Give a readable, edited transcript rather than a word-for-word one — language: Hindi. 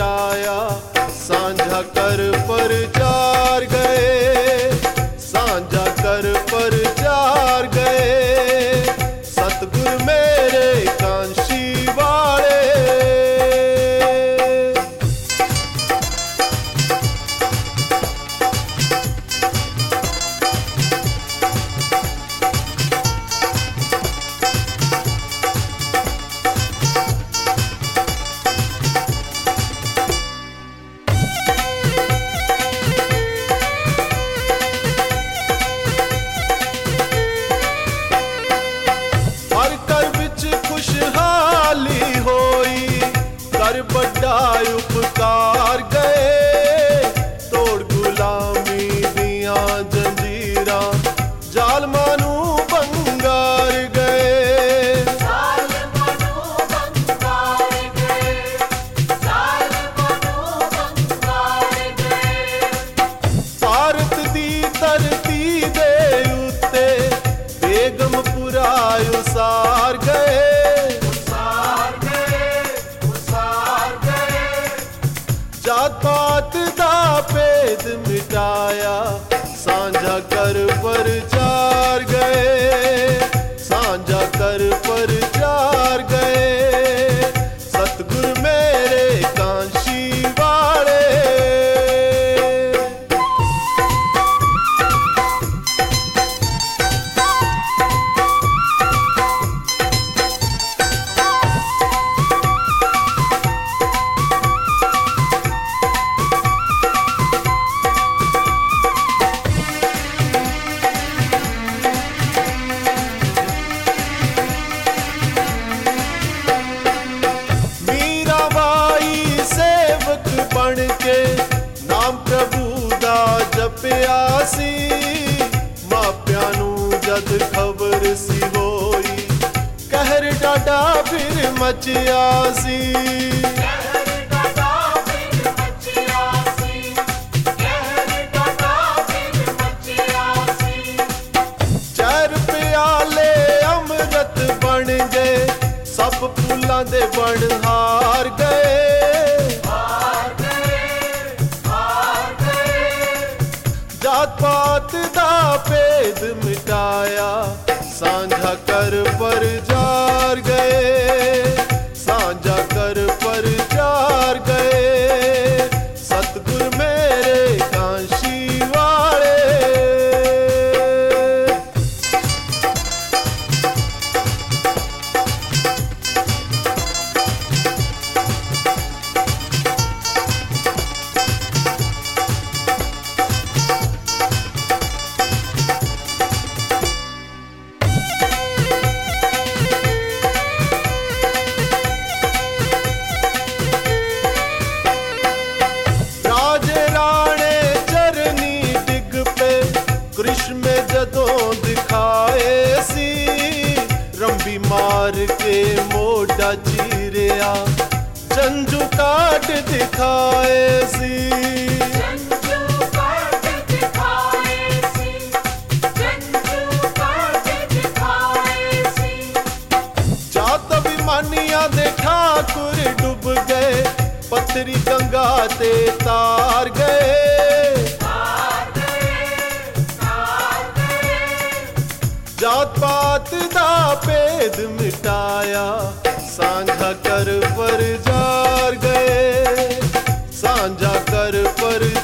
मिटाया, साझा कर पर जार गए, साझा कर पर जार गए, सतगुर मेरे कांशी वाले। खुशहाली होई कर बड़ा उपकार गए, तोड़ गुलामी दिया जंजीरा जालमां नू बंगार गए, जालमां नू बंगार गए, जालमां नू बंगार गए। भारत दी धरती दे उत्ते बेगमपुरा उसार गए, जात पात दा भेद मिटाया, साझा कर पर जार गए, साझा कर पर जार गए, सतगुर मेरे कांशी वाले। बन के नाम प्रभु दा जपिया सी, मापियां नू जद खबर सी होई, कहर डाडा फिर मचिया सी, कहर डाडा फिर मचिया सी, कहर डाडा फिर मचिया सी। चार प्याले अमृत बन गए, सब फूलां दे बन हार गए, जात पात दा भेद मिटाया, साझा कर पर जार गए, साझा कर पर जार गए, सतगुर मेरे कांशी वाले। कृष्ण में जदों दिखाए सी, रंबी मार के मोड़ा चीरिया, जंजू काट दिखाए सी, जंजू काट दिखाए सी, जंजू काट दिखाए सी। जात अभिमानियां दे ठाकुर डूब गए, पत्थरी गंगा ते तार गए, जात पात दा भेद मिटाया, साझा कर पर जार गए, साझा कर पर